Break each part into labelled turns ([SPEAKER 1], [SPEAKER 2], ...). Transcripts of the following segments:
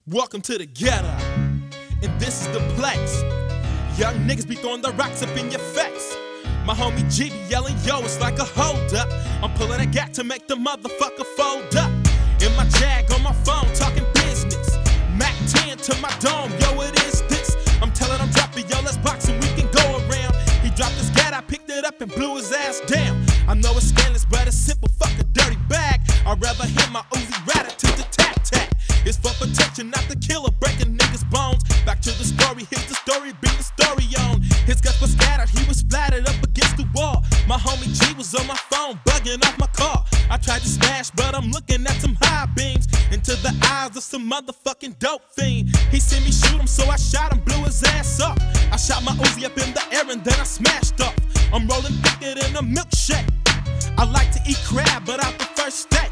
[SPEAKER 1] Welcome to the ghetto, and this is the place. Young niggas be throwing the rocks up in your face. My homie G be yelling, yo, it's like a hold up. I'm pulling a gat to make the motherfucker fold up. In my Jag on my phone, talking business. Mac 10 to my dome, yo, it is this. I'm telling him, drop it, yo, let's box and we can go around. He dropped his gat, I picked it up and blew his ass down. I know it's scandalous, but it's simple, fuck a dirty bag. I'd rather hit my Uzi rat to the tac-tac. It's for protection, not the killer, breaking niggas' bones. Back to the story, here's the story, being the story on. His guts was scattered, he was splattered up against the wall. My homie G was on my phone, bugging off my car. I tried to smash, but I'm looking at some high beams into the eyes of some motherfucking dope fiend. He seen me shoot him, so I shot him, blew his ass up. I shot my Uzi up in the air and then I smashed off. I'm rolling thicker than a milkshake. I like to eat crab, but I prefer steak.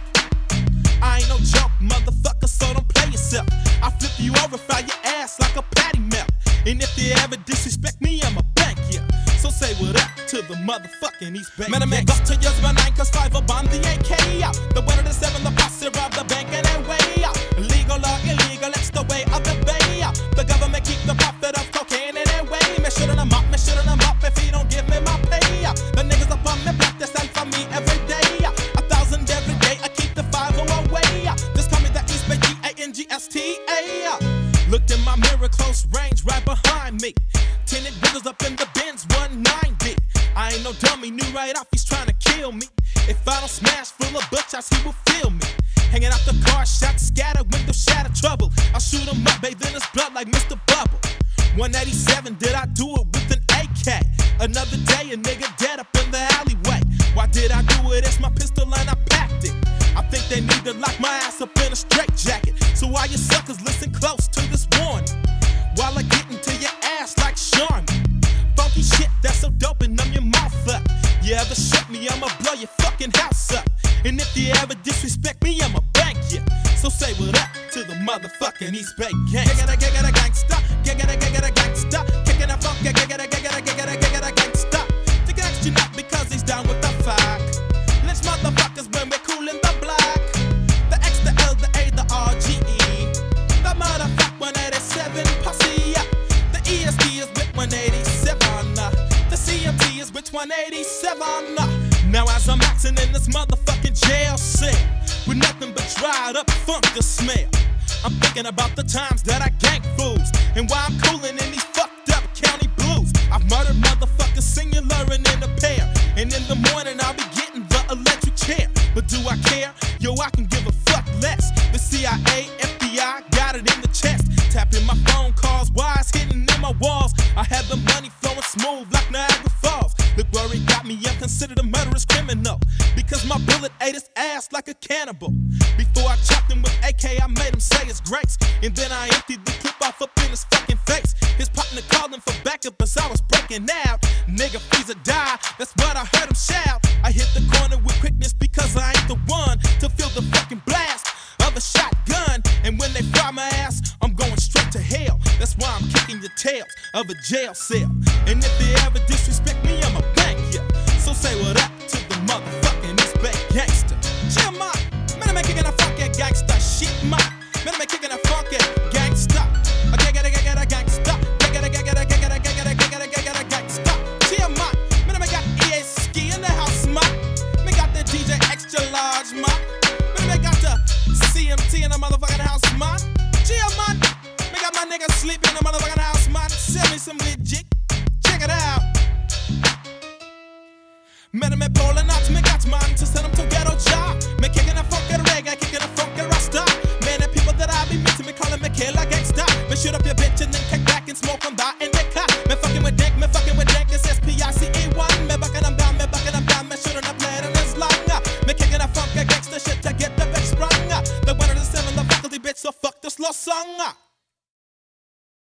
[SPEAKER 1] I ain't no joke, motherfucker, so don't play yourself. I flip you over, fry your ass like a patty melt. And if you ever disrespect me, I'ma bank ya. So say what up to the motherfucking East Bank. Man, got to use my 9 cause 5 up on the AK out. The 1 of the 7, the posse rob the bank and then way out. Legal or illegal, it's the way of the bay out. The government keep the profit of cocaine in their way. Me shooting them up if he don't give me my pay out. The niggas up on me block, they stand for me every day out. 1,000 every day, I keep the 5 away out. Just call me the East Bay G-A-N-G-S-T-A out. Looked in my mirror, close range, right behind me. Tinted windows up in the Benz 190. I ain't no dummy, knew right off he's trying to kill me. If I don't smash full of butt shots, he will feel me. Hanging out the car, shots scattered, window shattered, trouble. I shoot him up, bathe in his blood like Mr. Bubble. 187, did I do it with an AK? Another day, a nigga dead up in the alleyway. Why did I do it? It's my pistol and I packed it. I think they need to lock my ass up in a straitjacket. So all you suckers listen close to this warning, while I get into your ass like Charmin. Funky shit that's so dope and numb your mouth up. You ever shoot me, I'ma blow your fucking house up. And if you ever disrespect me, I'ma bank ya. So say what up to the motherfucking East Bay gangsta. Giggada gangsta, giggada gangsta, kicking a funk, giggada gangsta. The gangsta not because he's down with the fuck. Let's motherfuckers when we're cool in the block. The X, the L, the A, the R, G, E. The motherfuck 187 posse. The ESD is with 187. The CMT is with 187. Now as I'm maxing in this motherfucking jail cell, with nothing but dried up funk to smell, I'm thinking about the times that I gang fools, and why I'm cooling in these fucked up county blues. I've murdered motherfuckers singular and in a pair, and in the morning I'll be getting the electric chair. But do I care? Yo, I can give a fuck less. The CIA, FBI got it in the chest. Tapping my phone calls, wires hitting in my walls. I had the money flowing smooth like Niagara Falls. Look where he got me, I'm considered a murderous criminal, because my bullet ate his ass like a cannibal. Before I chopped him with AK, I made him say his grace, and then I emptied the clip off up in his fucking face. His partner called him for backup as I was breaking out. Nigga, freeze or die, that's what I heard him shout. I hit the corner with quickness because I ain't the one to feel the fucking blast of a shotgun. And when they fry my ass, I'm going straight to hell. That's why I'm kicking your tails of a jail cell. And if you ever disrespect me, I'ma bank ya. So say what up to the motherfucking East Bay gangsta. Chill, man, I'm kicking a funky gangsta shit, man. Man, I'm kicking a funky gangsta. Giggada gangsta. Giggada gangsta. Chill, man, I'm got EA Ski in the house, man. Me got the DJ extra large, man. Me got the CMT in the motherfucking house, man. Chill, man. Me got my niggas sleeping in the motherfucking house, man. Send me some legit. Check it out. Me bowling out, me got man to send them to ghetto job. Me kicking a funky reggae, kicking a funky rasta. Man, the people that I be meeting, me calling me killer gangsta. Me shoot up your bitch and then kick back and smoke on that in the car. Me fucking with Dick, it's S-P-I-C-E-1. Me bucking them down, me shooting up lead in his lung. Me kicking a funky gangsta shit to get the bitch sprung. The 1 of the 7, the faculty bitch, so fuck this lost song.